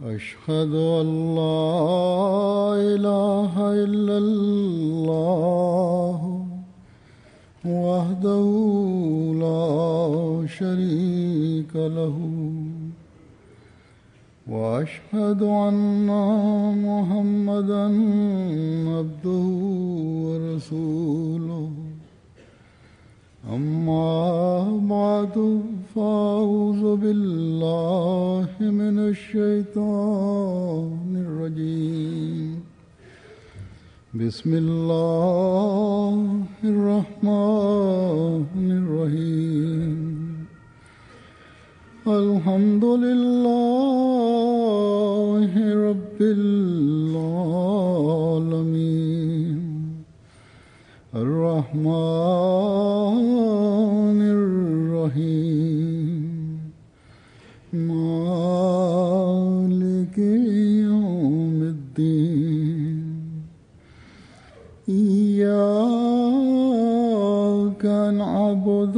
أشهد أن لا إله إلا الله وحده لا شريك له وأشهد أن محمدا عبده ورسوله أما بعد فأعوذ بالله من الشيطان الرجيم بسم الله الرحمن الرحيم الحمد لله رب العالمين الرحمن الرحيم مالك يوم الدين إياك نعبد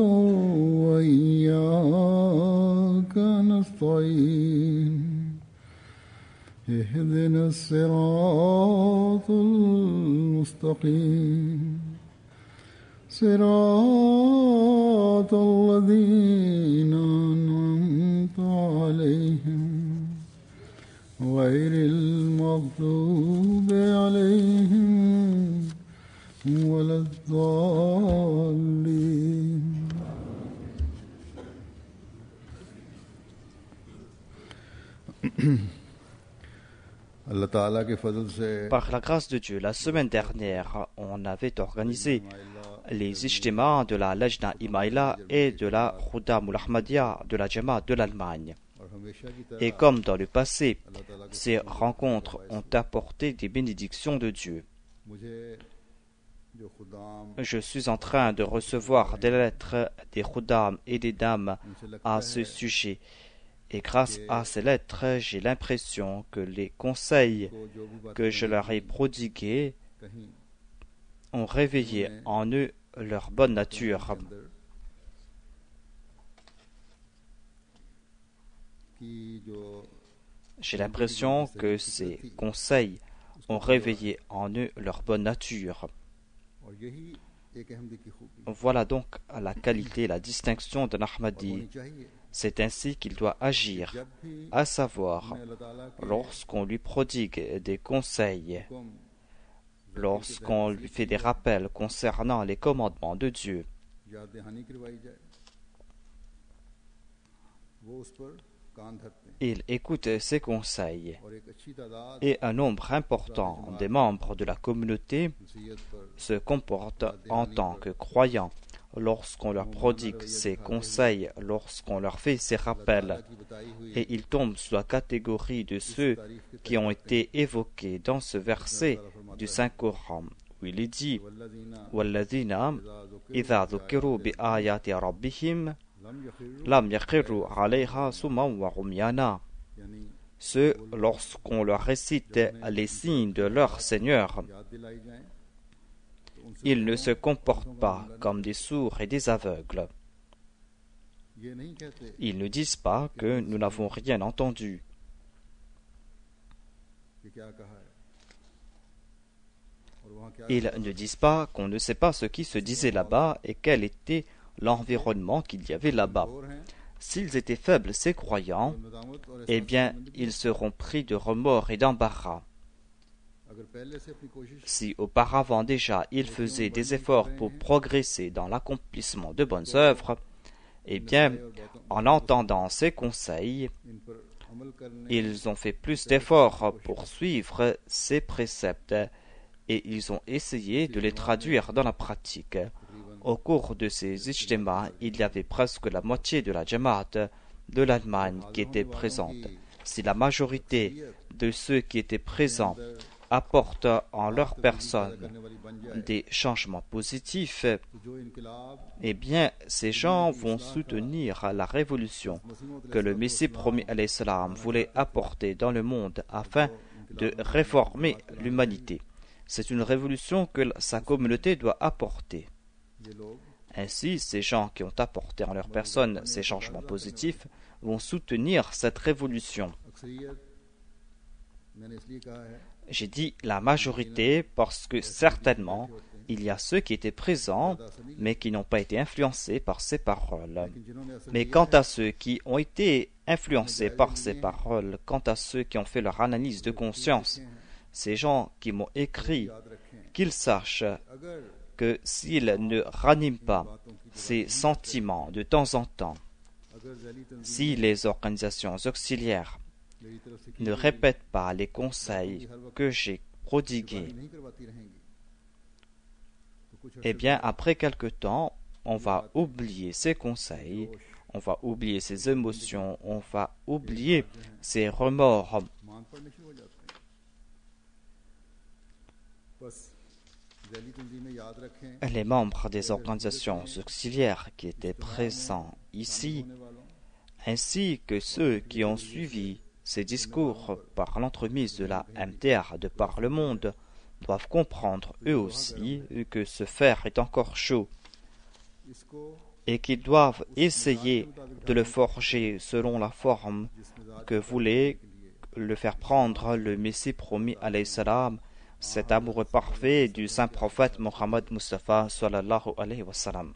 وإياك نستعين اهدنا الصراط المستقيم صراط الذين أنعمت عليهم غير المغضوب عليهم ولا الضالين Par la grâce de Dieu, la semaine dernière, on avait organisé les ijtimas de la Lajna Imaïla et de la Rouda Moulahmadia de la Jamaat de l'Allemagne. Et comme dans le passé, ces rencontres ont apporté des bénédictions de Dieu. Je suis en train de recevoir des lettres des Khoudam et des dames à ce sujet. Et grâce à ces lettres, j'ai l'impression que les conseils que je leur ai prodigués ont réveillé en eux leur bonne nature. J'ai l'impression que ces conseils ont réveillé en eux leur bonne nature. Voilà donc la qualité, la distinction d'un Ahmadi. C'est ainsi qu'il doit agir, à savoir, lorsqu'on lui prodigue des conseils, lorsqu'on lui fait des rappels concernant les commandements de Dieu, il écoute ces conseils, et un nombre important des membres de la communauté se comportent en tant que croyants lorsqu'on leur prodigue ces conseils, lorsqu'on leur fait ces rappels, et ils tombent sous la catégorie de ceux qui ont été évoqués dans ce verset du Saint-Coran, où il est dit « Walladhina idha dhukiru bi ayati rabbihim lam yakhiru alayha summan wa umyana » Ceux, lorsqu'on leur récite les signes de leur Seigneur, ils ne se comportent pas comme des sourds et des aveugles. Ils ne disent pas que nous n'avons rien entendu. Ils ne disent pas qu'on ne sait pas ce qui se disait là-bas et quel était l'environnement qu'il y avait là-bas. S'ils étaient faibles, ces croyants, eh bien, ils seront pris de remords et d'embarras. Si auparavant déjà ils faisaient des efforts pour progresser dans l'accomplissement de bonnes œuvres, eh bien, en entendant ces conseils, ils ont fait plus d'efforts pour suivre ces préceptes et ils ont essayé de les traduire dans la pratique. Au cours de ces ijtimas, il y avait presque la moitié de la Jamaat de l'Allemagne qui était présente. Si la majorité de ceux qui étaient présents apportent en leur personne des changements positifs, eh bien, ces gens vont soutenir la révolution que le Messie promis alayhi salam voulait apporter dans le monde afin de réformer l'humanité. C'est une révolution que sa communauté doit apporter. Ainsi, ces gens qui ont apporté en leur personne ces changements positifs vont soutenir cette révolution. J'ai dit la majorité parce que certainement il y a ceux qui étaient présents mais qui n'ont pas été influencés par ces paroles. Mais quant à ceux qui ont été influencés par ces paroles, quant à ceux qui ont fait leur analyse de conscience, ces gens qui m'ont écrit, qu'ils sachent que s'ils ne raniment pas ces sentiments de temps en temps, si les organisations auxiliaires ne répètent pas les conseils que j'ai prodigués, eh bien, après quelque temps, on va oublier ces conseils, on va oublier ces émotions, on va oublier ces remords. Les membres des organisations auxiliaires qui étaient présents ici, ainsi que ceux qui ont suivi ces discours par l'entremise de la MTR de par le monde, doivent comprendre eux aussi que ce fer est encore chaud et qu'ils doivent essayer de le forger selon la forme que voulait le faire prendre le Messie promis alayhi salam, cet amoureux parfait du saint prophète Mohammed Mustafa sallallahu alayhi wa sallam.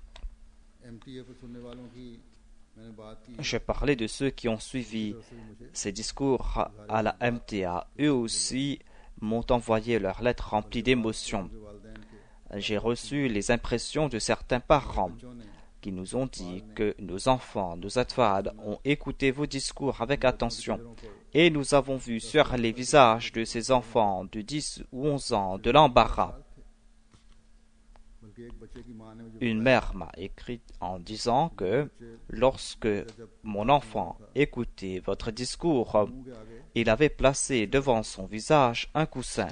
Je parlais de ceux qui ont suivi ces discours à la MTA. Eux aussi m'ont envoyé leurs lettres remplies d'émotions. J'ai reçu les impressions de certains parents qui nous ont dit que nos enfants, nos atfad, ont écouté vos discours avec attention et nous avons vu sur les visages de ces enfants de 10 ou 11 ans de l'embarras. Une mère m'a écrit en disant que lorsque mon enfant écoutait votre discours, il avait placé devant son visage un coussin.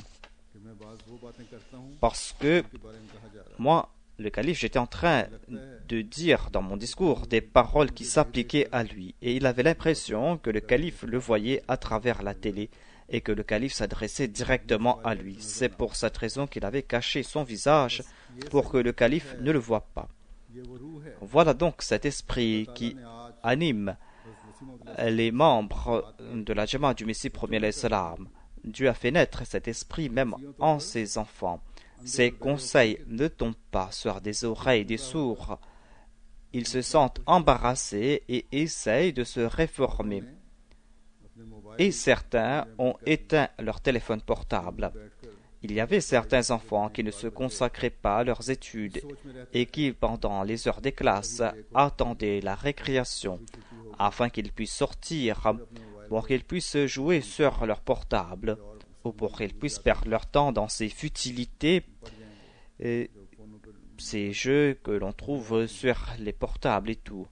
Parce que moi, le calife, j'étais en train de dire dans mon discours des paroles qui s'appliquaient à lui. Et il avait l'impression que le calife le voyait à travers la télé et que le calife s'adressait directement à lui. C'est pour cette raison qu'il avait caché son visage pour que le calife ne le voie pas. Voilà donc cet esprit qui anime les membres de la Jama'a du Messie premier alayhi salam. Dieu a fait naître cet esprit même en ses enfants. Ces conseils ne tombent pas sur des oreilles des sourds. Ils se sentent embarrassés et essayent de se réformer. Et certains ont éteint leur téléphone portable. Il y avait certains enfants qui ne se consacraient pas à leurs études et qui, pendant les heures des classes, attendaient la récréation afin qu'ils puissent sortir pour qu'ils puissent jouer sur leur portable ou pour qu'ils puissent perdre leur temps dans ces futilités et ces jeux que l'on trouve sur les portables et tout.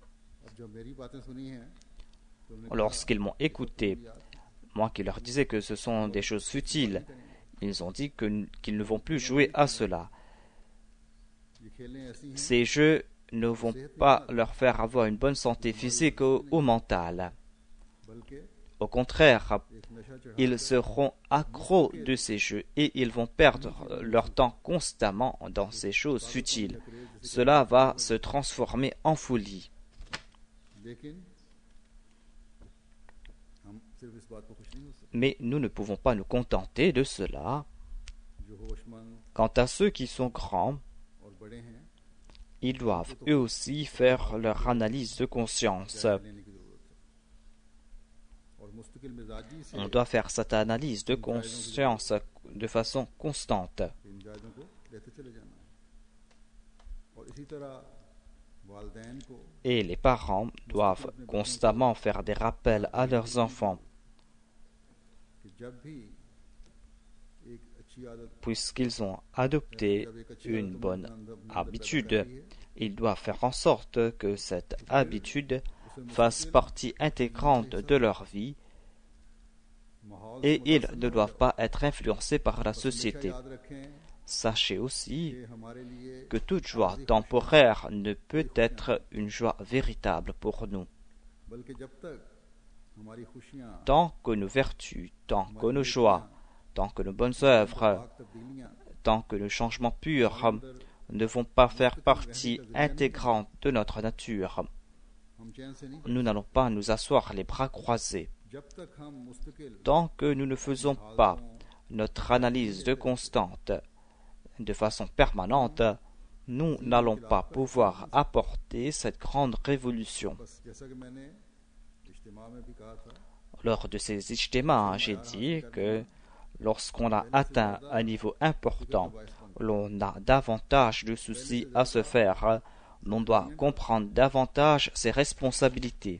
Lorsqu'ils m'ont écouté, moi qui leur disais que ce sont des choses futiles, ils ont dit qu'ils ne vont plus jouer à cela. Ces jeux ne vont pas leur faire avoir une bonne santé physique ou mentale. Au contraire, ils seront accros de ces jeux et ils vont perdre leur temps constamment dans ces choses futiles. Cela va se transformer en folie. Mais nous ne pouvons pas nous contenter de cela. Quant à ceux qui sont grands, ils doivent eux aussi faire leur analyse de conscience. On doit faire cette analyse de conscience de façon constante. Et les parents doivent constamment faire des rappels à leurs enfants. Puisqu'ils ont adopté une bonne habitude, ils doivent faire en sorte que cette habitude fasse partie intégrante de leur vie et ils ne doivent pas être influencés par la société. Sachez aussi que toute joie temporaire ne peut être une joie véritable pour nous. Tant que nos vertus, tant que nos joies, tant que nos bonnes œuvres, tant que nos changements purs ne vont pas faire partie intégrante de notre nature, nous n'allons pas nous asseoir les bras croisés. Tant que nous ne faisons pas notre analyse de constante de façon permanente, nous n'allons pas pouvoir apporter cette grande révolution. Lors de ces ijtimas, j'ai dit que lorsqu'on a atteint un niveau important, l'on a davantage de soucis à se faire. On doit comprendre davantage ses responsabilités.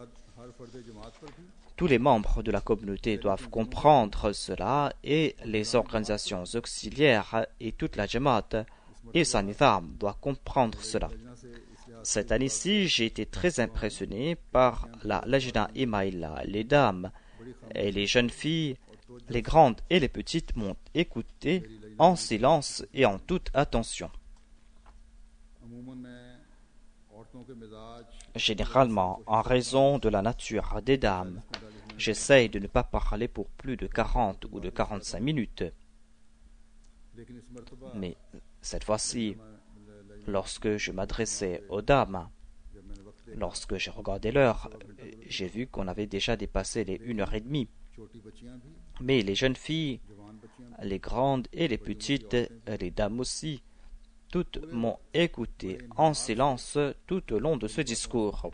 Tous les membres de la communauté doivent comprendre cela et les organisations auxiliaires et toute la Jamaat et sa nizam doit comprendre cela. Cette année-ci, j'ai été très impressionné par la Lajna Imaïla. Les dames et les jeunes filles, les grandes et les petites m'ont écouté en silence et en toute attention. Généralement, en raison de la nature des dames, j'essaye de ne pas parler pour plus de 40 ou de 45 minutes. Mais cette fois-ci, lorsque je m'adressais aux dames, lorsque j'ai regardé l'heure, j'ai vu qu'on avait déjà dépassé les 1h30. Mais les jeunes filles, les grandes et les petites, les dames aussi, toutes m'ont écouté en silence tout au long de ce discours.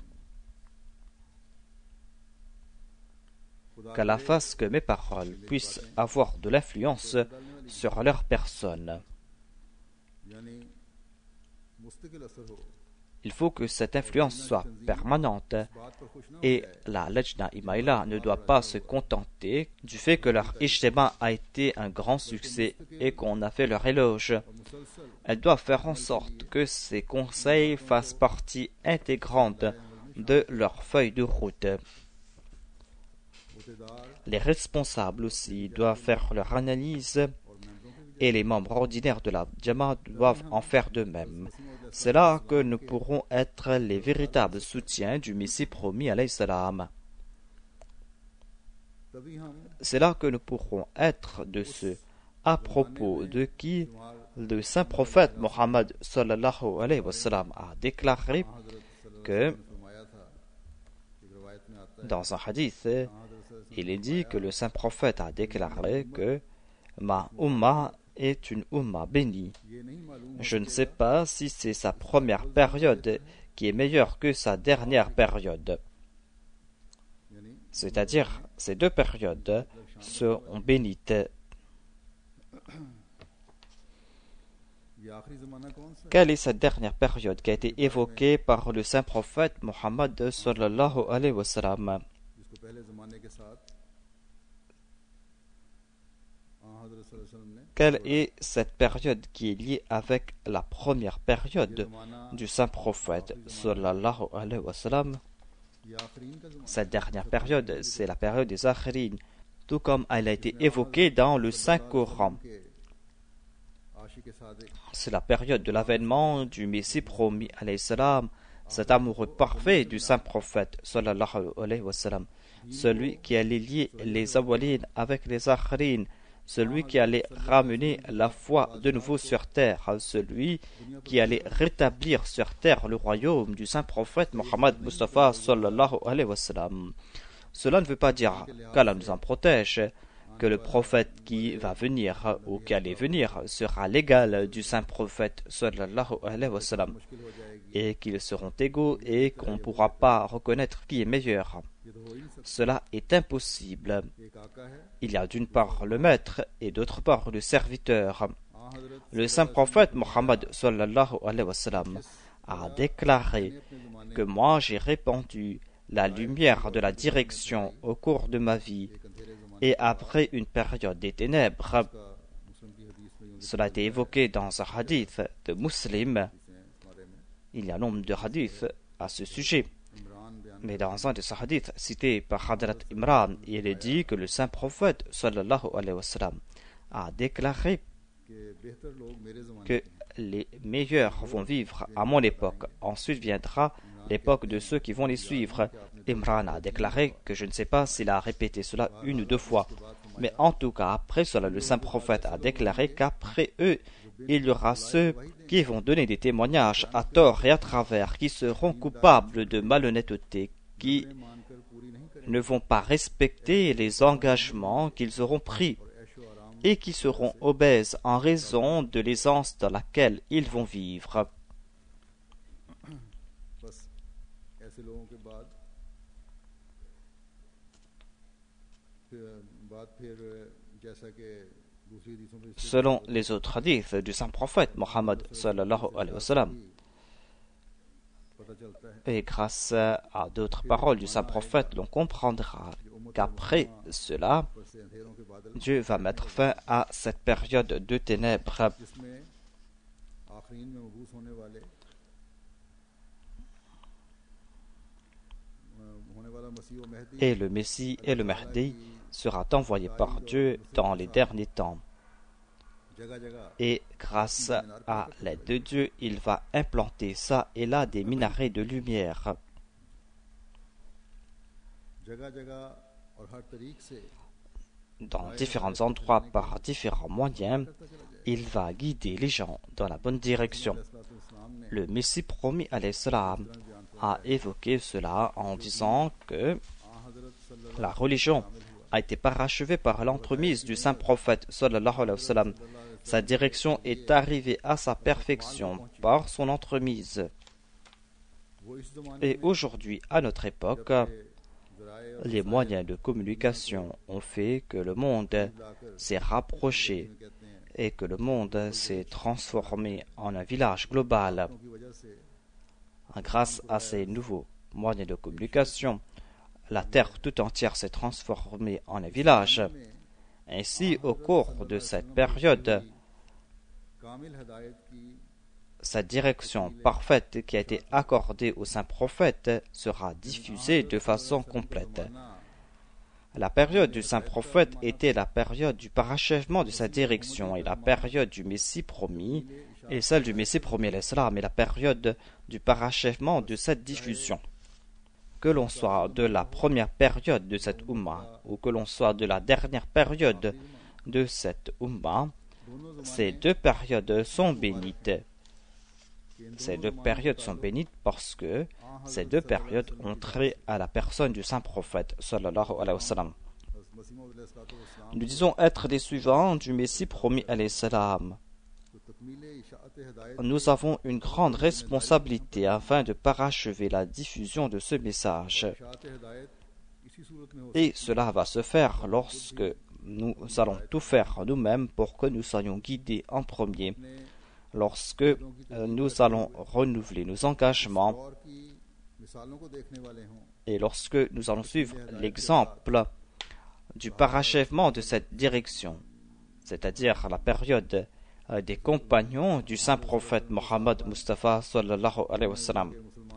Qu'Allah fasse que mes paroles puissent avoir de l'influence sur leur personne. Il faut que cette influence soit permanente et la Lajna Imaïla ne doit pas se contenter du fait que leur ijtima a été un grand succès et qu'on a fait leur éloge. Elle doit faire en sorte que ces conseils fassent partie intégrante de leur feuille de route. Les responsables aussi doivent faire leur analyse et les membres ordinaires de la Jamaat doivent en faire de même. C'est là que nous pourrons être les véritables soutiens du Messie promis alayhi salam. C'est là que nous pourrons être de ceux à propos de qui le saint prophète Mohammed sallallahu alayhi wa sallam a déclaré que dans un hadith, il est dit que le saint prophète a déclaré que ma umma est une umma bénie. Je ne sais pas si c'est sa première période qui est meilleure que sa dernière période. C'est-à-dire, ces deux périodes seront bénites. Quelle est cette dernière période qui a été évoquée par le saint prophète Mohammed sallallahu alayhi wa sallam? Quelle est cette période qui est liée avec la première période du saint prophète sallallahu alayhi wa sallam? Cette dernière période, c'est la période des Akhirin, tout comme elle a été évoquée dans le Saint-Coran. C'est la période de l'avènement du Messie promis alayhi salam, cet amoureux parfait du saint prophète sallallahu alayhi wa sallam, celui qui allait lier les awalin avec les akhirin, celui qui allait ramener la foi de nouveau sur terre, celui qui allait rétablir sur terre le royaume du saint prophète Mohammed Mustafa sallallahu alayhi wa sallam. Cela ne veut pas dire qu'Allah nous en protège, que le prophète qui va venir ou qui allait venir sera l'égal du saint prophète sallallahu alayhi wa sallam, et qu'ils seront égaux et qu'on ne pourra pas reconnaître qui est meilleur. Cela est impossible. Il y a d'une part le maître et d'autre part le serviteur. Le saint prophète Mohammed sallallahu alayhi wa sallam a déclaré que moi j'ai répandu la lumière de la direction au cours de ma vie et après une période des ténèbres. Cela a été évoqué dans un hadith de Muslim. Il y a un nombre de hadiths à ce sujet. Mais dans un de ces hadiths cités par Hadrat Imran, il est dit que le saint prophète sallallahu alayhi wa sallam a déclaré que les meilleurs vont vivre à mon époque. Ensuite viendra l'époque de ceux qui vont les suivre. Imran a déclaré que je ne sais pas s'il a répété cela une ou deux fois, mais en tout cas après cela le saint prophète a déclaré qu'après eux il y aura ceux qui vont donner des témoignages à tort et à travers, qui seront coupables de malhonnêteté, qui ne vont pas respecter les engagements qu'ils auront pris et qui seront obèses en raison de l'aisance dans laquelle ils vont vivre. Selon les autres hadiths du saint prophète Mohammed sallallahu alayhi wa sallam, et grâce à d'autres paroles du saint prophète, l'on comprendra qu'après cela, Dieu va mettre fin à cette période de ténèbres. Et le Messie et le Mahdi sera envoyé par Dieu dans les derniers temps. Et grâce à l'aide de Dieu, il va implanter ça et là des minarets de lumière. Dans différents endroits, par différents moyens, il va guider les gens dans la bonne direction. Le Messie promis alayhi salam a évoqué cela en disant que la religion a été parachevée par l'entremise du saint prophète sallallahu alayhi wa sallam. Sa direction est arrivée à sa perfection par son entremise. Et aujourd'hui, à notre époque, les moyens de communication ont fait que le monde s'est rapproché et que le monde s'est transformé en un village global. Grâce à ces nouveaux moyens de communication, la terre tout entière s'est transformée en un village. Ainsi, au cours de cette période, cette direction parfaite qui a été accordée au saint prophète sera diffusée de façon complète. La période du saint prophète était la période du parachèvement de sa direction, et la période du Messie promis, et celle du Messie promis alayhi salam, est la période du parachèvement de cette diffusion. Que l'on soit de la première période de cette Ummah, ou que l'on soit de la dernière période de cette Ummah, ces deux périodes sont bénites. Ces deux périodes sont bénites parce que ces deux périodes ont trait à la personne du saint prophète sallallahu alayhi wa sallam. Nous disons être des suivants du Messie promis alayhi salam. Nous avons une grande responsabilité afin de parachever la diffusion de ce message. Et cela va se faire lorsque nous allons tout faire nous-mêmes pour que nous soyons guidés en premier, lorsque nous allons renouveler nos engagements et lorsque nous allons suivre l'exemple du parachèvement de cette direction, c'est-à-dire la période des compagnons du saint prophète Mohammed Mustafa sallallahu alayhi wa sallam.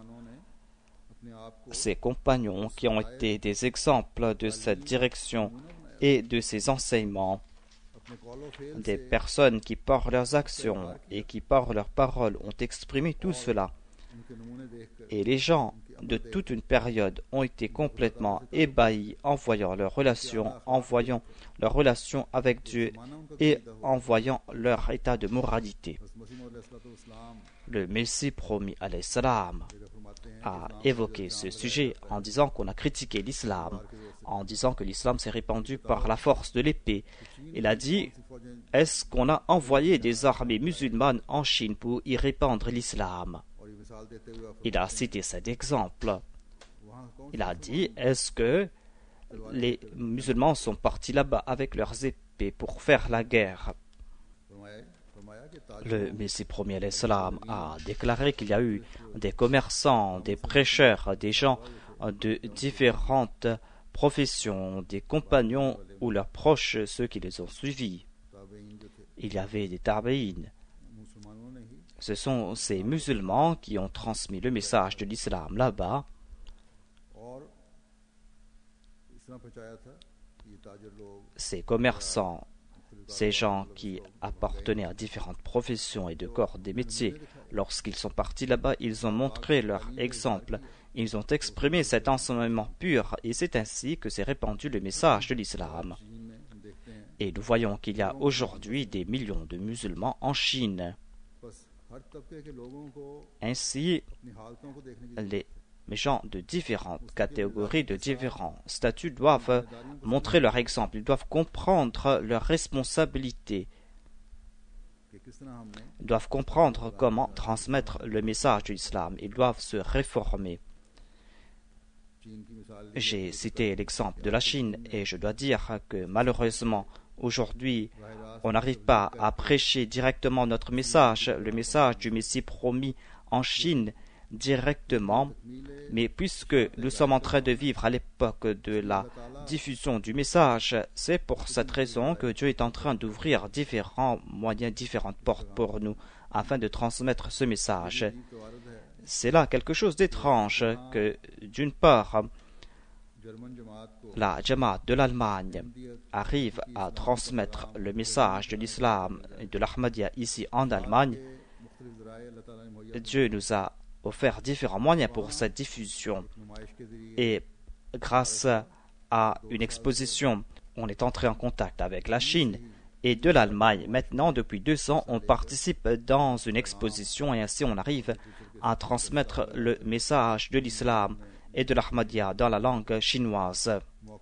Ces compagnons qui ont été des exemples de cette direction et de ces enseignements, des personnes qui par leurs actions et qui par leurs paroles ont exprimé tout cela. Et les gens de toute une période ont été complètement ébahis en voyant leurs relations, avec Dieu et en voyant leur état de moralité. Le Messie promis alayhi salam a évoqué ce sujet en disant qu'on a critiqué l'islam, en disant que l'islam s'est répandu par la force de l'épée. Il a dit: est-ce qu'on a envoyé des armées musulmanes en Chine pour y répandre l'islam? Il a cité cet exemple. Il a dit: est-ce que les musulmans sont partis là-bas avec leurs épées pour faire la guerre? Le Messie promis alayhi salam a déclaré qu'il y a eu des commerçants, des prêcheurs, des gens de différentes professions, des compagnons ou leurs proches, ceux qui les ont suivis. Il y avait des tabi'in. Ce sont ces musulmans qui ont transmis le message de l'islam là-bas. Ces commerçants, ces gens qui appartenaient à différentes professions et de corps des métiers, lorsqu'ils sont partis là-bas, ils ont montré leur exemple. Ils ont exprimé cet enseignement pur et c'est ainsi que s'est répandu le message de l'islam. Et nous voyons qu'il y a aujourd'hui des millions de musulmans en Chine. Ainsi, les les gens de différentes catégories, de différents statuts doivent montrer leur exemple, ils doivent comprendre leurs responsabilités, ils doivent comprendre comment transmettre le message de l'islam, ils doivent se réformer. J'ai cité l'exemple de la Chine et je dois dire que malheureusement, aujourd'hui, on n'arrive pas à prêcher directement notre message, le message du Messie promis en Chine directement, mais puisque nous sommes en train de vivre à l'époque de la diffusion du message, c'est pour cette raison que Dieu est en train d'ouvrir différents moyens, différentes portes pour nous afin de transmettre ce message. C'est là quelque chose d'étrange que, d'une part, la Jamaat de l'Allemagne arrive à transmettre le message de l'islam et de l'Ahmadiyya ici en Allemagne. Dieu nous a offert différents moyens pour cette diffusion et grâce à une exposition, on est entré en contact avec la Chine et de l'Allemagne. Maintenant, depuis 2 ans, on participe dans une exposition et ainsi on arrive à transmettre le message de l'islam et de l'Ahmadiyya dans la langue chinoise.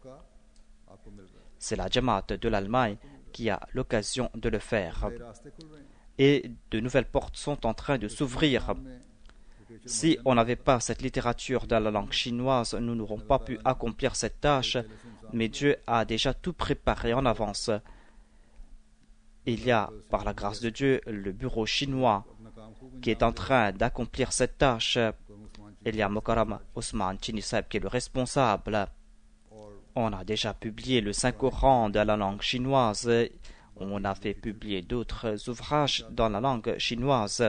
C'est la Jamaat de l'Allemagne qui a l'occasion de le faire. Et de nouvelles portes sont en train de s'ouvrir. Si on n'avait pas cette littérature dans la langue chinoise, nous n'aurons pas pu accomplir cette tâche, mais Dieu a déjà tout préparé en avance. Il y a, par la grâce de Dieu, le bureau chinois qui est en train d'accomplir cette tâche. Il y a Mokaram Osman Chinisab qui est le responsable. On a déjà publié le Saint-Coran dans la langue chinoise. On a fait publier d'autres ouvrages dans la langue chinoise.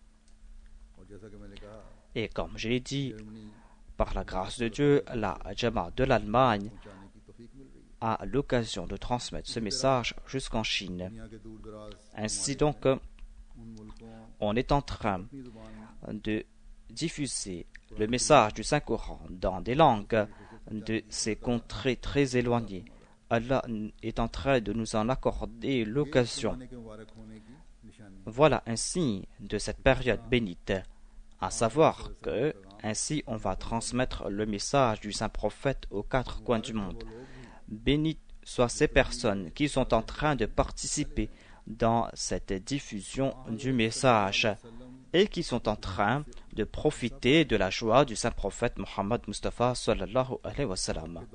Et comme je l'ai dit, par la grâce de Dieu, la Jamaat de l'Allemagne a l'occasion de transmettre ce message jusqu'en Chine. Ainsi donc, on est en train de diffuser le message du Saint-Coran dans des langues de ces contrées très éloignées. Allah est en train de nous en accorder l'occasion. Voilà un signe de cette période bénite, à savoir que ainsi on va transmettre le message du Saint-Prophète aux 4 coins du monde. Bénites soient ces personnes qui sont en train de participer dans cette diffusion du message et qui sont en train de profiter de la joie du Saint-Prophète Mohammed Mustafa sallallahu alayhi wa sallam.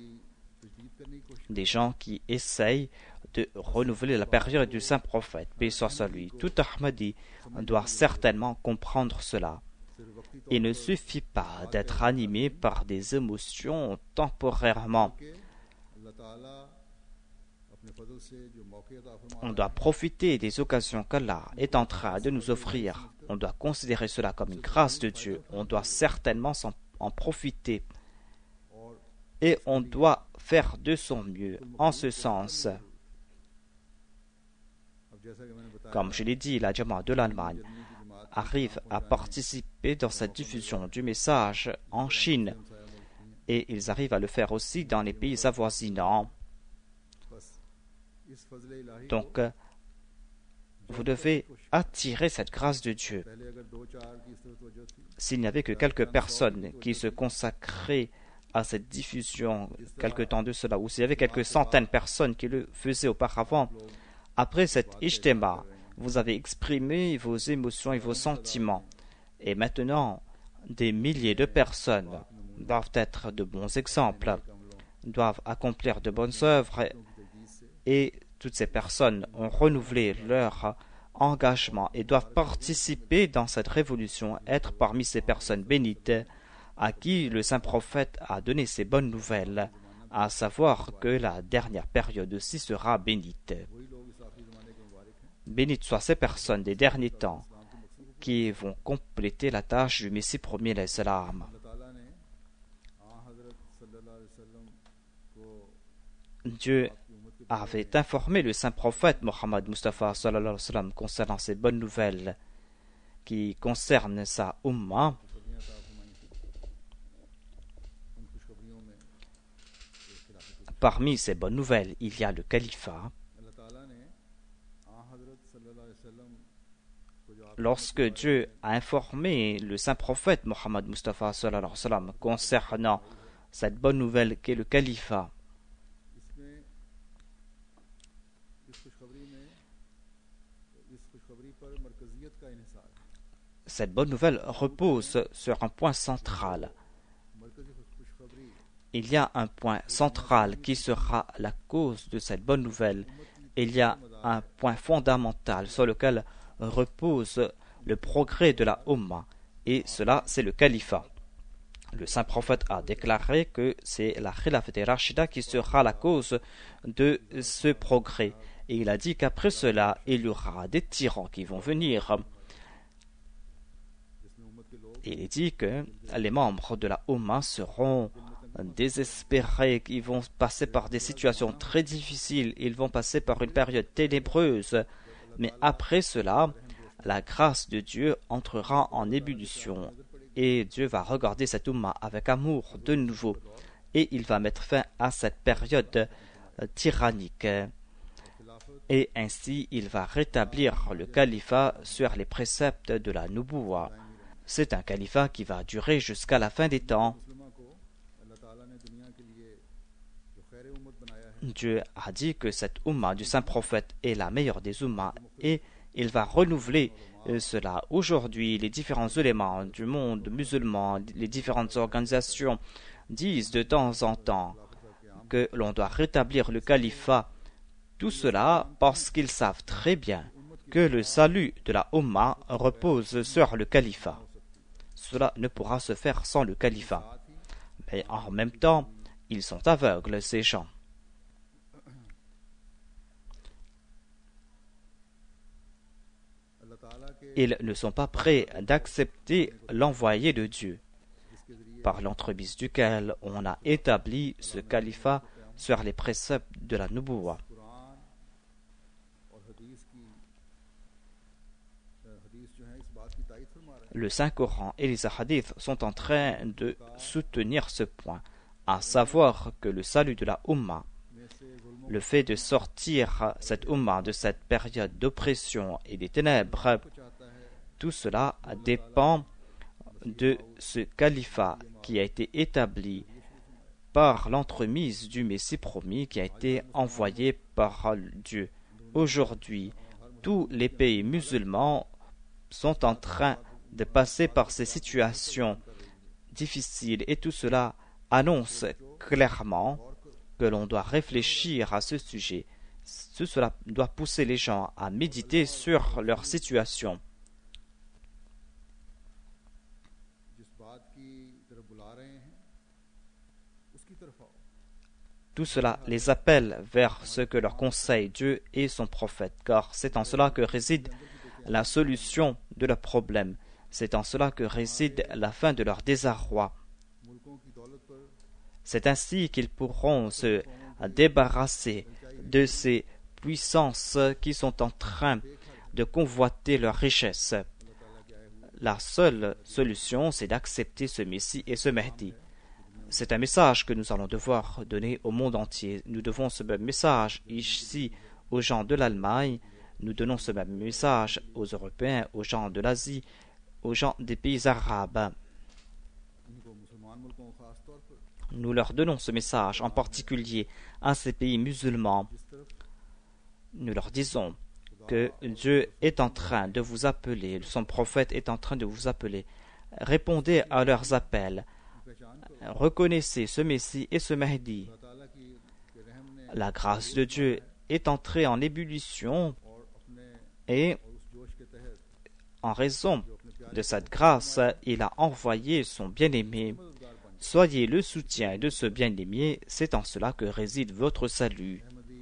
Des gens qui essayent de renouveler la période du Saint-Prophète, paix soit sur lui. Tout Ahmadi doit certainement comprendre cela. Il ne suffit pas d'être animé par des émotions temporairement. On doit profiter des occasions qu'Allah est en train de nous offrir. On doit considérer cela comme une grâce de Dieu. On doit certainement en profiter. Et on doit faire de son mieux en ce sens. Comme je l'ai dit, la Jamaat de l'Allemagne arrive à participer dans cette diffusion du message en Chine. Et ils arrivent à le faire aussi dans les pays avoisinants. Donc, vous devez attirer cette grâce de Dieu. S'il n'y avait que quelques personnes qui se consacraient à cette diffusion quelque temps de cela, ou s'il y avait quelques centaines de personnes qui le faisaient auparavant, après cet ijtema, vous avez exprimé vos émotions et vos sentiments. Et maintenant, des milliers de personnes doivent être de bons exemples, doivent accomplir de bonnes œuvres, et toutes ces personnes ont renouvelé leur engagement et doivent participer dans cette révolution, être parmi ces personnes bénites à qui le Saint-Prophète a donné ces bonnes nouvelles, à savoir que la dernière période aussi sera bénite. Bénites soient ces personnes des derniers temps qui vont compléter la tâche du Messie premier l'Islam. Dieu avait informé le Saint-Prophète Mohammed Mustafa sallallahu alayhi wa sallam concernant ces bonnes nouvelles qui concernent sa Ummah. Parmi ces bonnes nouvelles, il y a le califat. lorsque Dieu a informé le saint prophète Mohammed Mustafa sallallahu alayhi wa sallam concernant cette bonne nouvelle qu'est le califat, cette bonne nouvelle repose sur un point central. Il y a un point central qui sera la cause de cette bonne nouvelle. Il y a un point fondamental sur lequel repose le progrès de la Ummah, et cela c'est le califat. Le saint prophète a déclaré que c'est la Khilafat Rashida qui sera la cause de ce progrès. Et il a dit qu'après cela, il y aura des tyrans qui vont venir. Il est dit que les membres de la Ummah seront désespérés, ils vont passer par des situations très difficiles, ils vont passer par une période ténébreuse. Mais après cela, la grâce de Dieu entrera en ébullition et Dieu va regarder cette Ummah avec amour de nouveau et il va mettre fin à cette période tyrannique. Et ainsi, il va rétablir le califat sur les préceptes de la Nubuwa. C'est un califat qui va durer jusqu'à la fin des temps. Dieu a dit que cette Ummah du saint prophète est la meilleure des Ummahs et il va renouveler cela. Aujourd'hui, les différents éléments du monde musulman, les différentes organisations disent de temps en temps que l'on doit rétablir le califat. Tout cela parce qu'ils savent très bien que le salut de la Ummah repose sur le califat. Cela ne pourra se faire sans le califat. Mais en même temps, ils sont aveugles, ces gens. Ils ne sont pas prêts d'accepter l'envoyé de Dieu, par l'entremise duquel on a établi ce califat sur les préceptes de la Nubuwa. Le Saint-Coran et les hadiths sont en train de soutenir ce point, à savoir que le salut de la Ummah, le fait de sortir cette Ummah de cette période d'oppression et des ténèbres, tout cela dépend de ce califat qui a été établi par l'entremise du Messie promis qui a été envoyé par Dieu. Aujourd'hui, tous les pays musulmans sont en train de passer par ces situations difficiles et tout cela annonce clairement que l'on doit réfléchir à ce sujet. Tout cela doit pousser les gens à méditer sur leur situation. Tout cela les appelle vers ce que leur conseille Dieu et son prophète, car c'est en cela que réside la solution de leurs problèmes. C'est en cela que réside la fin de leur désarroi. C'est ainsi qu'ils pourront se débarrasser de ces puissances qui sont en train de convoiter leurs richesses. La seule solution, c'est d'accepter ce Messie et ce Mahdi. C'est un message que nous allons devoir donner au monde entier. Nous devons ce même message ici aux gens de l'Allemagne, nous donnons ce même message aux Européens, aux gens de l'Asie, aux gens des pays arabes. Nous leur donnons ce message, en particulier à ces pays musulmans. Nous leur disons que Dieu est en train de vous appeler, son prophète est en train de vous appeler. Répondez à leurs appels. Reconnaissez ce Messie et ce Mahdi. La grâce de Dieu est entrée en ébullition et en raison de cette grâce, il a envoyé son bien-aimé. Soyez le soutien de ce bien-aimé, c'est en cela que réside votre salut.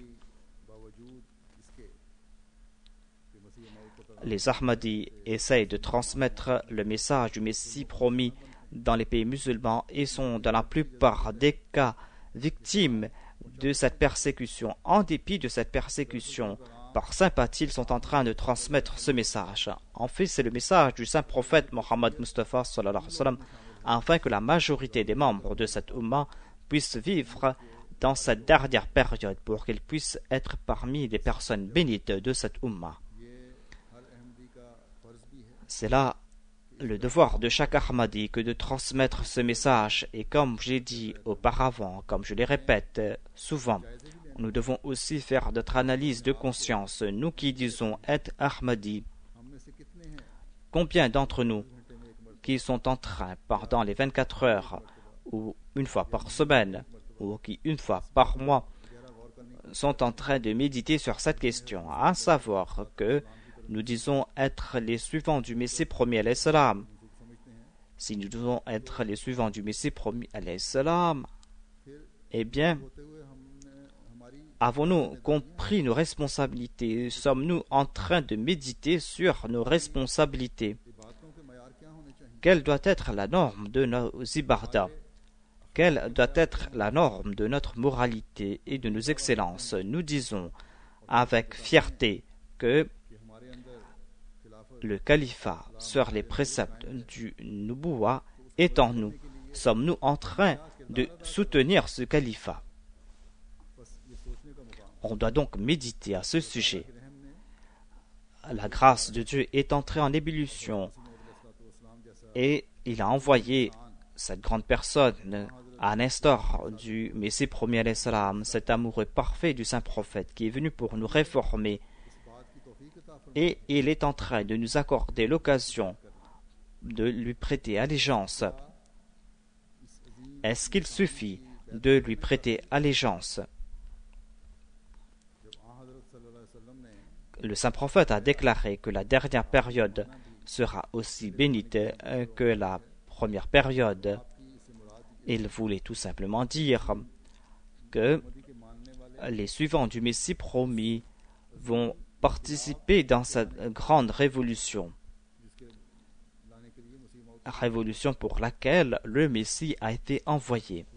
Les Ahmadis essayent de transmettre le message du Messie promis dans les pays musulmans et sont dans la plupart des cas victimes de cette persécution. En dépit de cette persécution, par sympathie, ils sont en train de transmettre ce message. En fait, c'est le message du saint prophète Mohammed Mustafa sallallahu alayhi wa sallam, afin que la majorité des membres de cette Ummah puissent vivre dans cette dernière période pour qu'ils puissent être parmi les personnes bénites de cette Ummah. C'est là le devoir de chaque Ahmadi que de transmettre ce message. Et comme j'ai dit auparavant, comme je le répète souvent, nous devons aussi faire notre analyse de conscience. Nous qui disons être Ahmadi, combien d'entre nous qui sont en train, pendant les 24 heures, ou une fois par semaine, ou qui une fois par mois, sont en train de méditer sur cette question, à savoir que nous disons être les suivants du Messie premier alayhi salam. Si nous devons être les suivants du Messie premier alayhi salam, eh bien, avons-nous compris nos responsabilités? Sommes-nous en train de méditer sur nos responsabilités? Quelle doit être la norme de nos ibadah? Quelle doit être la norme de notre moralité et de nos excellences? Nous disons avec fierté que le califat sur les préceptes du Nubuwa est en nous. Sommes-nous en train de soutenir ce califat? On doit donc méditer à ce sujet. La grâce de Dieu est entrée en ébullition et il a envoyé cette grande personne à l'instar du Messie premier alayhi salam, cet amoureux parfait du saint prophète qui est venu pour nous réformer, et il est en train de nous accorder l'occasion de lui prêter allégeance. Est-ce qu'il suffit de lui prêter allégeance? Le saint prophète a déclaré que la dernière période sera aussi bénite que la première période. Il voulait tout simplement dire que les suivants du Messie promis vont participer dans cette grande révolution. Révolution pour laquelle le Messie a été envoyé.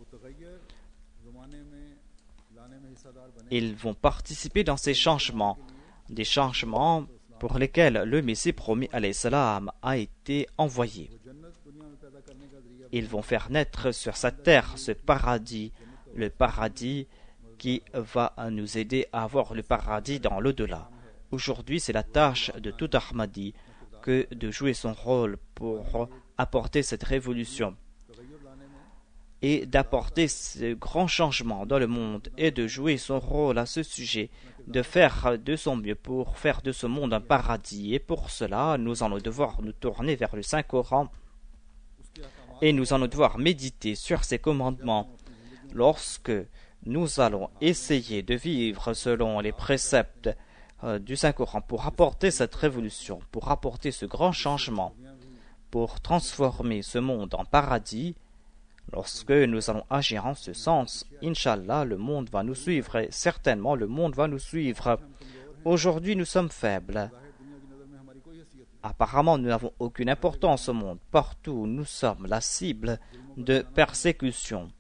Ils vont participer dans ces changements, des changements pour lesquels le Messie promis alayhi salam a été envoyé. Ils vont faire naître sur cette terre ce paradis, le paradis qui va nous aider à avoir le paradis dans l'au-delà. Aujourd'hui, c'est la tâche de tout Ahmadi que de jouer son rôle pour apporter cette révolution et d'apporter ce grand changement dans le monde et de jouer son rôle à ce sujet, de faire de son mieux pour faire de ce monde un paradis. Et pour cela, nous allons devoir nous tourner vers le Saint-Coran et nous allons devoir méditer sur ces commandements. Lorsque nous allons essayer de vivre selon les préceptes du Saint-Coran pour apporter cette révolution, pour apporter ce grand changement, pour transformer ce monde en paradis, lorsque nous allons agir en ce sens, Inch'Allah, le monde va nous suivre et certainement le monde va nous suivre. Aujourd'hui, nous sommes faibles. Apparemment, nous n'avons aucune importance au monde. Partout, nous sommes la cible de persécution.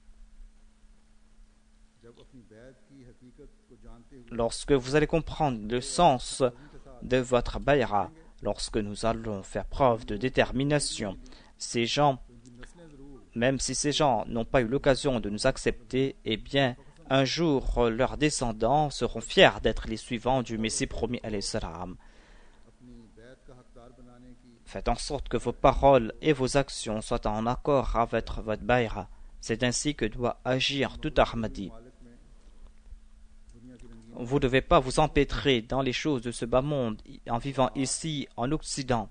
Lorsque vous allez comprendre le sens de votre bayra, lorsque nous allons faire preuve de détermination, ces gens, même si ces gens n'ont pas eu l'occasion de nous accepter, eh bien, un jour, leurs descendants seront fiers d'être les suivants du Messie promis alayhi salam. Faites en sorte que vos paroles et vos actions soient en accord avec votre bayra. C'est ainsi que doit agir tout Ahmadi. Vous ne devez pas vous empêtrer dans les choses de ce bas monde en vivant ici, en Occident.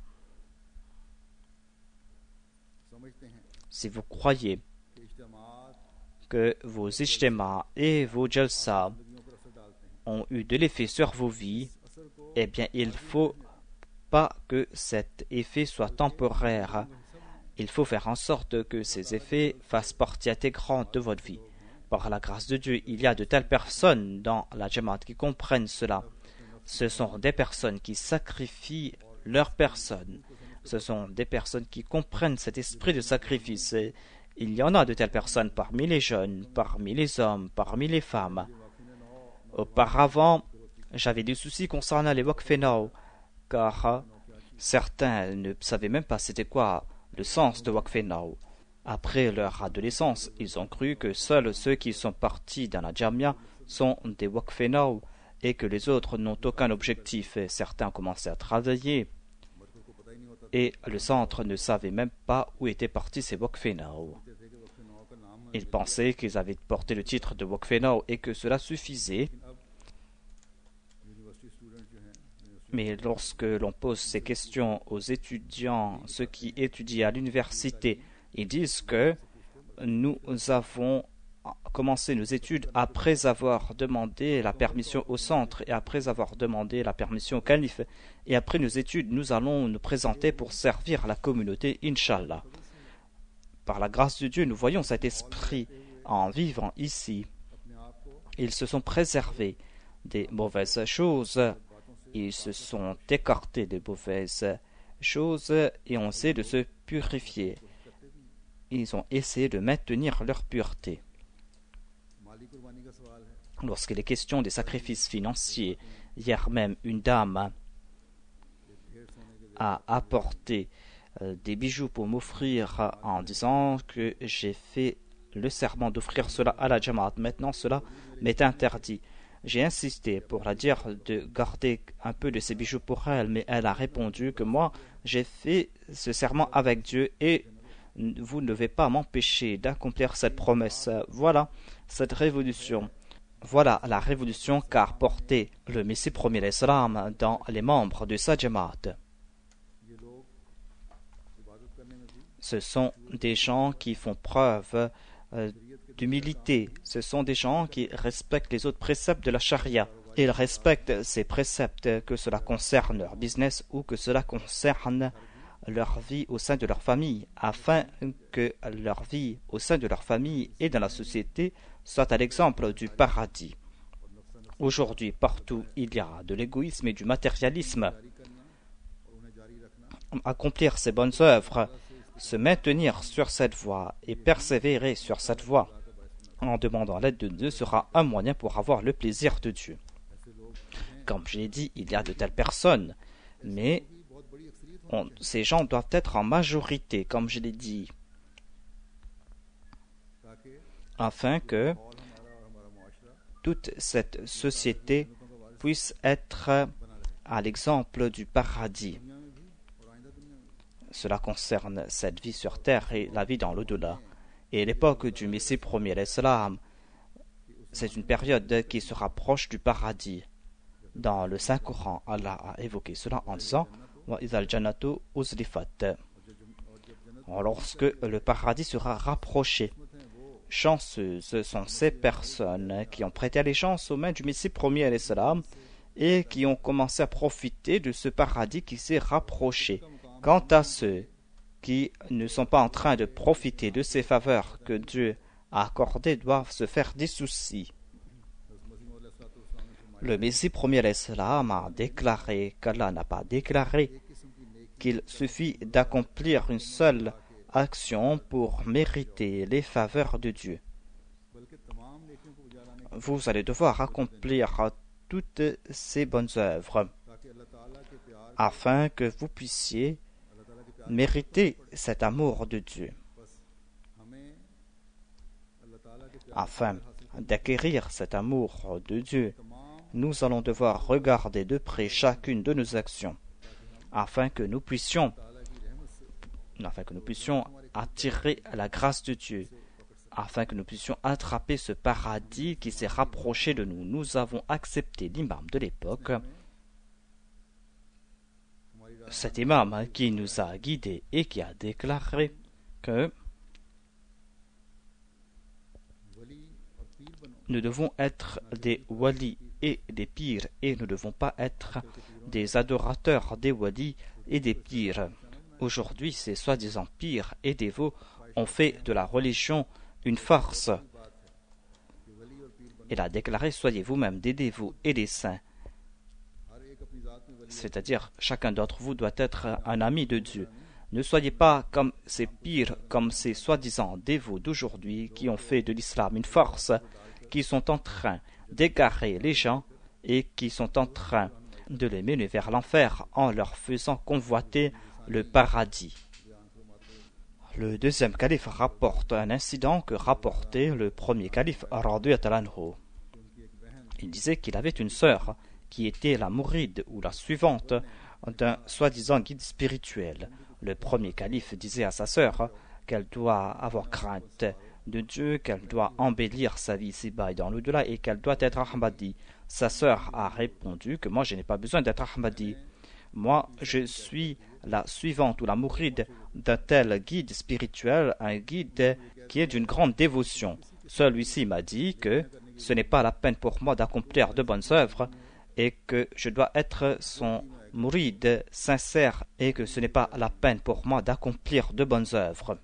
Si vous croyez que vos ijtima et vos jalsa ont eu de l'effet sur vos vies, eh bien, il ne faut pas que cet effet soit temporaire. Il faut faire en sorte que ces effets fassent partie intégrante de votre vie. Par la grâce de Dieu, il y a de telles personnes dans la Jamaat qui comprennent cela. Ce sont des personnes qui sacrifient leur personne. Ce sont des personnes qui comprennent cet esprit de sacrifice. Et il y en a de telles personnes parmi les jeunes, parmi les hommes, parmi les femmes. Auparavant, j'avais des soucis concernant les Waqfenao, car certains ne savaient même pas c'était quoi le sens de Waqfenao. Après leur adolescence, ils ont cru que seuls ceux qui sont partis dans la Jamia sont des Waqfenao et que les autres n'ont aucun objectif. Et certains ont commencé à travailler et le centre ne savait même pas où étaient partis ces Waqf-e-Nau. Ils pensaient qu'ils avaient porté le titre de Waqf-e-Nau et que cela suffisait. Mais lorsque l'on pose ces questions aux étudiants, ceux qui étudient à l'université, ils disent que nous avons commencé nos études après avoir demandé la permission au centre et après avoir demandé la permission au calife. Et après nos études, nous allons nous présenter pour servir la communauté, Inch'Allah. Par la grâce de Dieu, nous voyons cet esprit en vivant ici. Ils se sont préservés des mauvaises choses. Ils se sont écartés des mauvaises choses et ont essayé de se purifier. Ils ont essayé de maintenir leur pureté. Lorsqu'il est question des sacrifices financiers, hier même une dame a apporté des bijoux pour m'offrir en disant que j'ai fait le serment d'offrir cela à la Jamaat. Maintenant cela m'est interdit. J'ai insisté pour la dire de garder un peu de ces bijoux pour elle, mais elle a répondu que moi j'ai fait ce serment avec Dieu et vous ne devez pas m'empêcher d'accomplir cette promesse. Voilà cette révolution. Voilà la révolution qu'a porté le Messie premier l'Islam dans les membres de sa Jamaat. Ce sont des gens qui font preuve d'humilité. Ce sont des gens qui respectent les autres préceptes de la charia. Ils respectent ces préceptes, que cela concerne leur business ou que cela concerne leur vie au sein de leur famille, afin que leur vie au sein de leur famille et dans la société soit à l'exemple du paradis. Aujourd'hui, partout, il y a de l'égoïsme et du matérialisme. Accomplir ces bonnes œuvres, se maintenir sur cette voie et persévérer sur cette voie en demandant l'aide de Dieu sera un moyen pour avoir le plaisir de Dieu. Comme je l'ai dit, il y a de telles personnes, mais ces gens doivent être en majorité, comme je l'ai dit, afin que toute cette société puisse être à l'exemple du paradis. Cela concerne cette vie sur terre et la vie dans l'au-delà. Et l'époque du Messie premier l'Islam, c'est une période qui se rapproche du paradis. Dans le Saint-Coran, Allah a évoqué cela en disant « Izal jannatu uzlifat » lorsque le paradis sera rapproché. Chanceuses sont ces personnes qui ont prêté allégeance aux mains du Messie premier l'Islam et qui ont commencé à profiter de ce paradis qui s'est rapproché. Quant à ceux qui ne sont pas en train de profiter de ces faveurs que Dieu a accordées doivent se faire des soucis. Le Messie premier l'Islam a déclaré qu'Allah n'a pas déclaré qu'il suffit d'accomplir une seule action pour mériter les faveurs de Dieu. Vous allez devoir accomplir toutes ces bonnes œuvres afin que vous puissiez mériter cet amour de Dieu. Afin d'acquérir cet amour de Dieu, nous allons devoir regarder de près chacune de nos actions afin que nous puissions attirer la grâce de Dieu, afin que nous puissions attraper ce paradis qui s'est rapproché de nous. Nous avons accepté l'imam de l'époque, cet imam qui nous a guidés et qui a déclaré que nous devons être des walis et des pires et nous ne devons pas être des adorateurs des walis et des pires. Aujourd'hui, ces soi-disant pires et dévots ont fait de la religion une farce. Il a déclaré « Soyez vous-même des dévots et des saints ». C'est-à-dire, chacun d'entre vous doit être un ami de Dieu. Ne soyez pas comme ces pires, comme ces soi-disant dévots d'aujourd'hui qui ont fait de l'islam une farce, qui sont en train d'égarer les gens et qui sont en train de les mener vers l'enfer en leur faisant convoiter le paradis. Le deuxième calife rapporte un incident que rapportait le premier calife radiyallahu anhu. Il disait qu'il avait une sœur qui était la mouride ou la suivante d'un soi-disant guide spirituel. Le premier calife disait à sa sœur qu'elle doit avoir crainte de Dieu, qu'elle doit embellir sa vie ici-bas et dans l'au-delà et qu'elle doit être Ahmadi. Sa sœur a répondu que moi je n'ai pas besoin d'être Ahmadi. Moi je suis la suivante ou la mouride d'un tel guide spirituel, un guide qui est d'une grande dévotion. Celui-ci m'a dit que ce n'est pas la peine pour moi d'accomplir de bonnes œuvres et que je dois être son mouride sincère et que ce n'est pas la peine pour moi d'accomplir de bonnes œuvres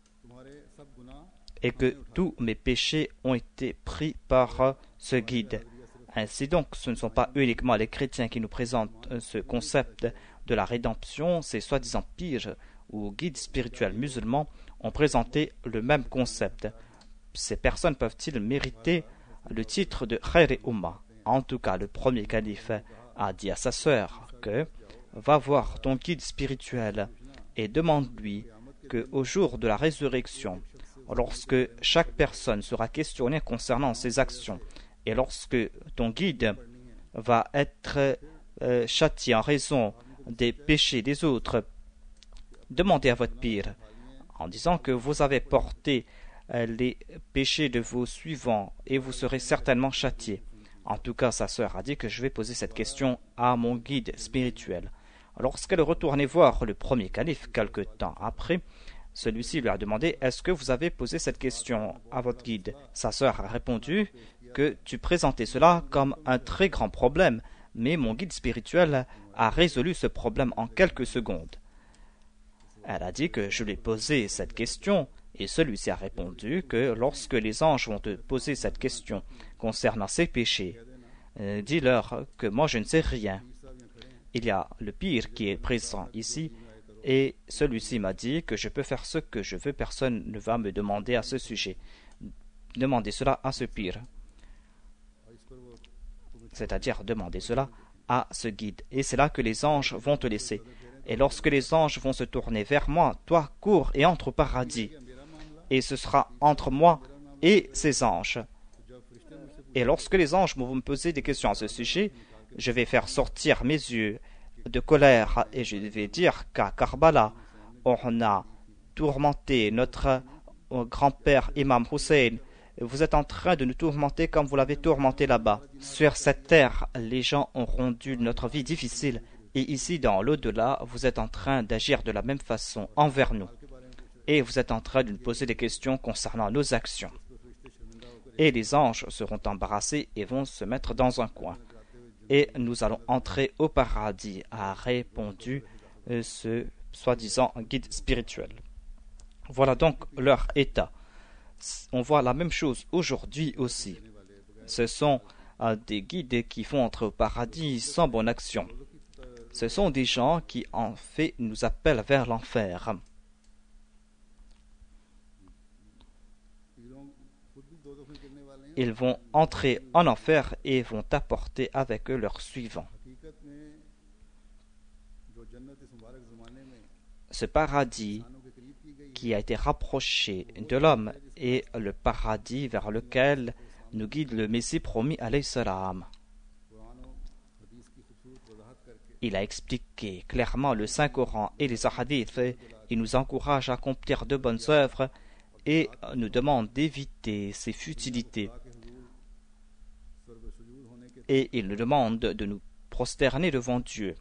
et que tous mes péchés ont été pris par ce guide. Ainsi donc, ce ne sont pas uniquement les chrétiens qui nous présentent ce concept de la rédemption, ces soi-disant pires ou guides spirituels musulmans ont présenté le même concept. Ces personnes peuvent-ils mériter le titre de Khair Ummah? En tout cas, le premier calife a dit à sa sœur que va voir ton guide spirituel et demande-lui qu'au jour de la résurrection, lorsque chaque personne sera questionnée concernant ses actions et lorsque ton guide va être châtié en raison des péchés des autres, demandez à votre pire en disant que vous avez porté les péchés de vos suivants et vous serez certainement châtié. En tout cas, sa sœur a dit que je vais poser cette question à mon guide spirituel. Lorsqu'elle est retournée voir le premier calife quelque temps après, celui-ci lui a demandé « Est-ce que vous avez posé cette question à votre guide ?» Sa sœur a répondu que tu présentais cela comme un très grand problème, mais mon guide spirituel a résolu ce problème en quelques secondes. Elle a dit que je lui ai posé cette question et celui-ci a répondu que lorsque les anges vont te poser cette question concernant ses péchés, dis-leur que moi je ne sais rien. Il y a le pire qui est présent ici et celui-ci m'a dit que je peux faire ce que je veux, personne ne va me demander à ce sujet. Demandez cela à ce pire. C'est-à-dire demander cela à ce guide. Et c'est là que les anges vont te laisser. Et lorsque les anges vont se tourner vers moi, toi cours et entre au paradis. Et ce sera entre moi et ces anges. Et lorsque les anges vont me poser des questions à ce sujet, je vais faire sortir mes yeux de colère et je vais dire qu'à Karbala, on a tourmenté notre grand-père Imam Hussein. Vous êtes en train de nous tourmenter comme vous l'avez tourmenté là-bas. Sur cette terre, les gens ont rendu notre vie difficile. Et ici, dans l'au-delà, vous êtes en train d'agir de la même façon envers nous. Et vous êtes en train de nous poser des questions concernant nos actions. Et les anges seront embarrassés et vont se mettre dans un coin. Et nous allons entrer au paradis, a répondu ce soi-disant guide spirituel. Voilà donc leur état. On voit la même chose aujourd'hui aussi. Ce sont des guides qui font entrer au paradis sans bonne action. Ce sont des gens qui en fait nous appellent vers l'enfer. Ils vont entrer en enfer et vont apporter avec eux leurs suivants. Ce paradis qui a été rapproché de l'homme est le paradis vers lequel nous guide le Messie promis alayhi salam. Il a expliqué clairement le Saint-Coran et les hadiths. Il nous encourage à accomplir de bonnes œuvres et nous demande d'éviter ces futilités. Et il nous demande de nous prosterner devant Dieu.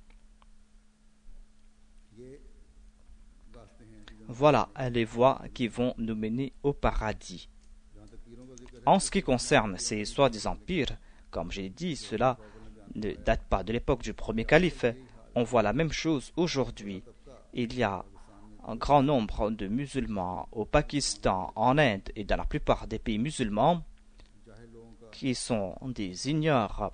Voilà les voies qui vont nous mener au paradis. En ce qui concerne ces soi-disant pires, comme j'ai dit, cela ne date pas de l'époque du premier calife. On voit la même chose aujourd'hui. Il y a un grand nombre de musulmans au Pakistan, en Inde et dans la plupart des pays musulmans qui sont des ignorants.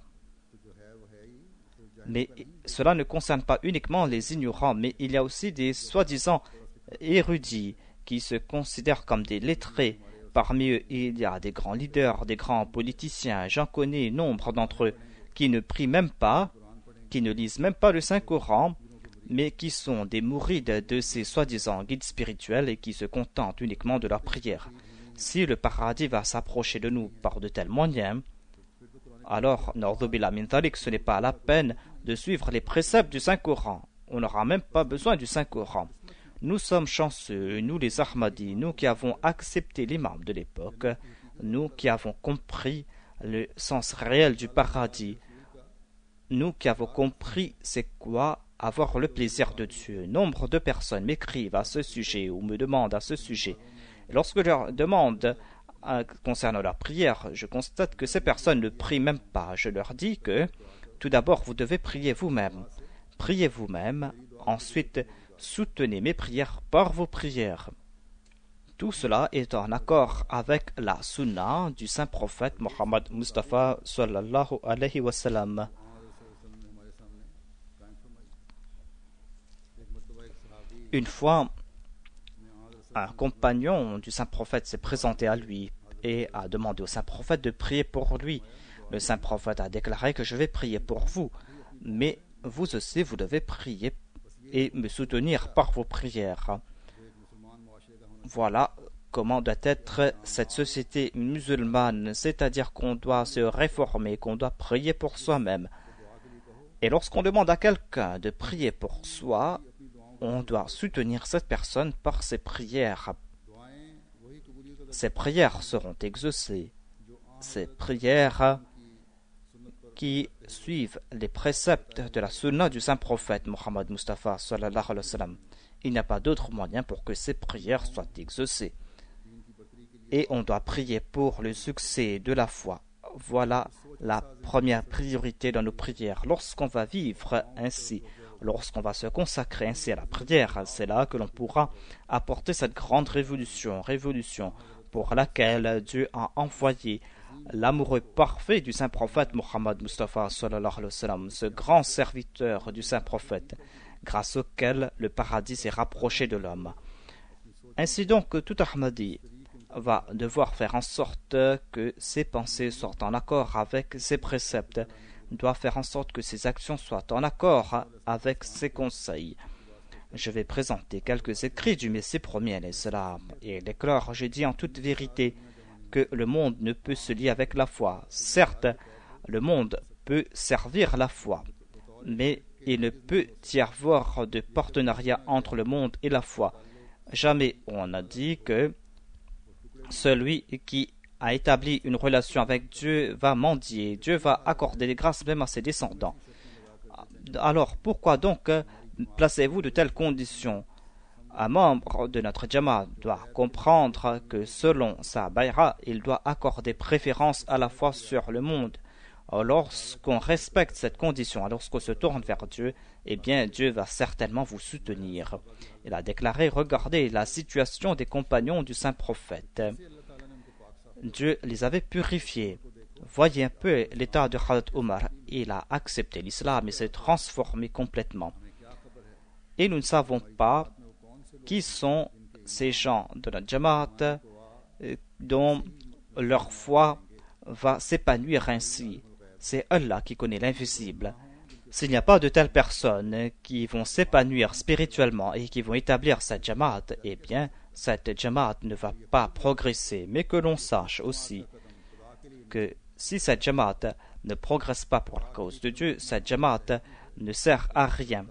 Mais cela ne concerne pas uniquement les ignorants, mais il y a aussi des soi-disant érudits qui se considèrent comme des lettrés. Parmi eux, il y a des grands leaders, des grands politiciens. J'en connais nombre d'entre eux qui ne prient même pas, qui ne lisent même pas le Saint-Coran, mais qui sont des mourides de ces soi-disant guides spirituels et qui se contentent uniquement de leur prière. Si le paradis va s'approcher de nous par de tels moyens, alors, na'udhu min dhalik, ce n'est pas la peine de suivre les préceptes du Saint-Coran. On n'aura même pas besoin du Saint-Coran. Nous sommes chanceux, nous les Ahmadis, nous qui avons accepté l'imam de l'époque, nous qui avons compris le sens réel du paradis, nous qui avons compris c'est quoi avoir le plaisir de Dieu. Nombre de personnes m'écrivent à ce sujet ou me demandent à ce sujet. Et lorsque je leur demande concernant leur prière, je constate que ces personnes ne prient même pas. Je leur dis que tout d'abord vous devez prier vous-même. Priez vous-même, ensuite soutenez mes prières par vos prières. Tout cela est en accord avec la sunna du saint prophète Mohammed Mustafa sallallahu alayhi wa sallam. Une fois, un compagnon du saint prophète s'est présenté à lui et a demandé au saint prophète de prier pour lui. Le saint prophète a déclaré que je vais prier pour vous, mais vous aussi vous devez prier et me soutenir par vos prières. Voilà comment doit être cette société musulmane, c'est-à-dire qu'on doit se réformer, qu'on doit prier pour soi-même. Et lorsqu'on demande à quelqu'un de prier pour soi, on doit soutenir cette personne par ses prières. Ces prières seront exaucées. Ces prières qui suivent les préceptes de la sunna du saint prophète Mohammed Mustafa sallallahu alayhi wa sallam. Il n'y a pas d'autre moyen pour que ces prières soient exaucées. Et on doit prier pour le succès de la foi. Voilà la première priorité dans nos prières. Lorsqu'on va vivre ainsi, lorsqu'on va se consacrer ainsi à la prière, c'est là que l'on pourra apporter cette grande révolution pour laquelle Dieu a envoyé l'amoureux parfait du saint prophète Mohammed Mustafa sallallahu alayhi wa sallam, ce grand serviteur du saint prophète, grâce auquel le paradis s'est rapproché de l'homme. Ainsi donc, tout Ahmadi va devoir faire en sorte que ses pensées soient en accord avec ses préceptes, doit faire en sorte que ses actions soient en accord avec ses conseils. Je vais présenter quelques écrits du Messie premier alayhi salam et déclare, je dis en toute vérité, que le monde ne peut se lier avec la foi. Certes, le monde peut servir la foi, mais il ne peut y avoir de partenariat entre le monde et la foi. Jamais on a dit que celui qui a établi une relation avec Dieu va mendier. Dieu va accorder des grâces même à ses descendants. Alors pourquoi donc placez-vous de telles conditions? Un membre de notre Jamaat doit comprendre que selon sa bayra, il doit accorder préférence à la foi sur le monde. Lorsqu'on respecte cette condition, lorsqu'on se tourne vers Dieu, eh bien Dieu va certainement vous soutenir. Il a déclaré, regardez la situation des compagnons du saint prophète. Dieu les avait purifiés. Voyez un peu l'état de Hazrat Omar. Il a accepté l'islam et s'est transformé complètement. Et nous ne savons pas qui sont ces gens de la Jamaat dont leur foi va s'épanouir ainsi. C'est Allah qui connaît l'invisible. S'il n'y a pas de telles personnes qui vont s'épanouir spirituellement et qui vont établir cette Jamaat, eh bien, cette Jamaat ne va pas progresser. Mais que l'on sache aussi que si cette Jamaat ne progresse pas pour la cause de Dieu, cette Jamaat ne sert à rien.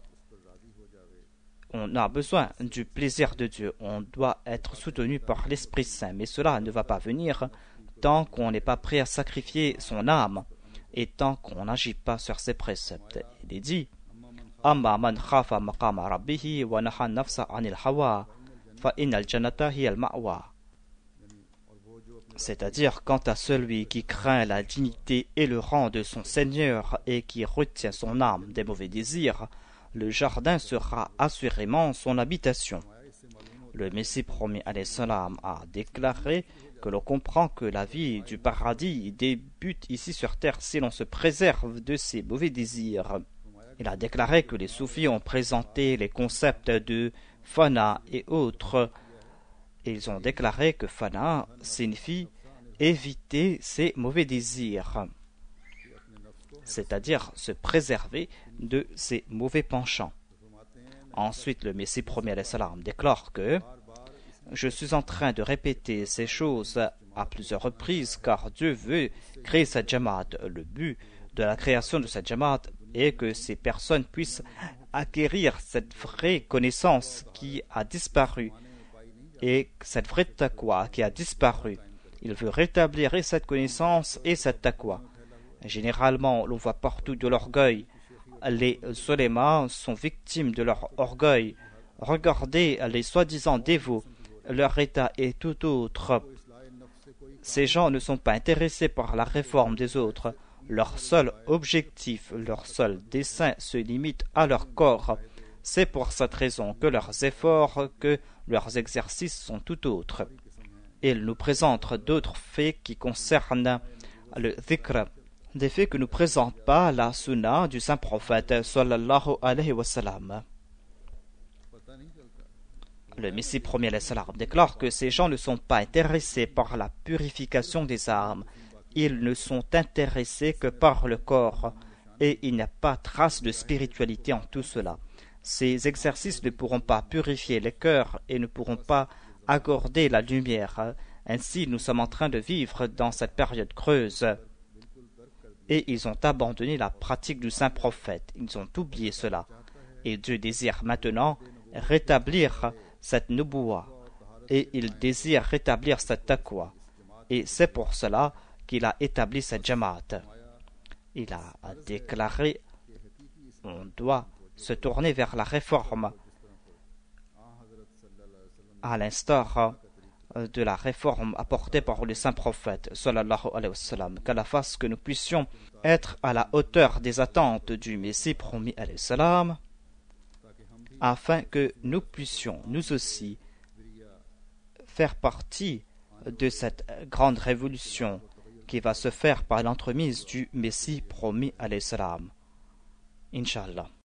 On a besoin du plaisir de Dieu. On doit être soutenu par l'Esprit Saint. Mais cela ne va pas venir tant qu'on n'est pas prêt à sacrifier son âme et tant qu'on n'agit pas sur ses préceptes. Il est dit Amma man khafa maqama rabbihi wa naha nafsa anil hawa fa innal jannata hiya al ma'wa. C'est-à-dire quant à celui qui craint la dignité et le rang de son Seigneur et qui retient son âme des mauvais désirs, le jardin sera assurément son habitation. Le Messie premier alayhi salam a déclaré que l'on comprend que la vie du paradis débute ici sur terre si l'on se préserve de ses mauvais désirs. Il a déclaré que les soufis ont présenté les concepts de fana et autres. Et ils ont déclaré que fana signifie éviter ses mauvais désirs, c'est-à-dire se préserver de ses mauvais penchants. Ensuite, le Messie premier alayhi salam déclare que je suis en train de répéter ces choses à plusieurs reprises, car Dieu veut créer cette jamaat. Le but de la création de cette jamaat est que ces personnes puissent acquérir cette vraie connaissance qui a disparu et cette vraie taqwa qui a disparu. Il veut rétablir cette connaissance et cette taqwa. Généralement, l'on voit partout de l'orgueil. Les ulémas sont victimes de leur orgueil. Regardez les soi-disant dévots. Leur état est tout autre. Ces gens ne sont pas intéressés par la réforme des autres. Leur seul objectif, leur seul dessein se limite à leur corps. C'est pour cette raison que leurs efforts, que leurs exercices sont tout autres. Ils nous présentent d'autres faits qui concernent le dhikr, des faits que ne présente pas la sunna du saint prophète sallallahu alayhi wa sallam. Le Messie premier alayhi salam déclare que ces gens ne sont pas intéressés par la purification des âmes. Ils ne sont intéressés que par le corps et il n'y a pas trace de spiritualité en tout cela. Ces exercices ne pourront pas purifier les cœurs et ne pourront pas accorder la lumière. Ainsi, nous sommes en train de vivre dans cette période creuse. Et ils ont abandonné la pratique du saint prophète. Ils ont oublié cela. Et Dieu désire maintenant rétablir cette nubuwa. Et il désire rétablir cette taqwa. Et c'est pour cela qu'il a établi cette jamaat. Il a déclaré on doit se tourner vers la réforme à l'instar de la réforme apportée par le saint prophète sallallahu alayhi wa sallam, qu'à la fasse que nous puissions être à la hauteur des attentes du Messie promis alayhi salam, afin que nous puissions nous aussi faire partie de cette grande révolution qui va se faire par l'entremise du Messie promis alayhi salam. Inch'Allah.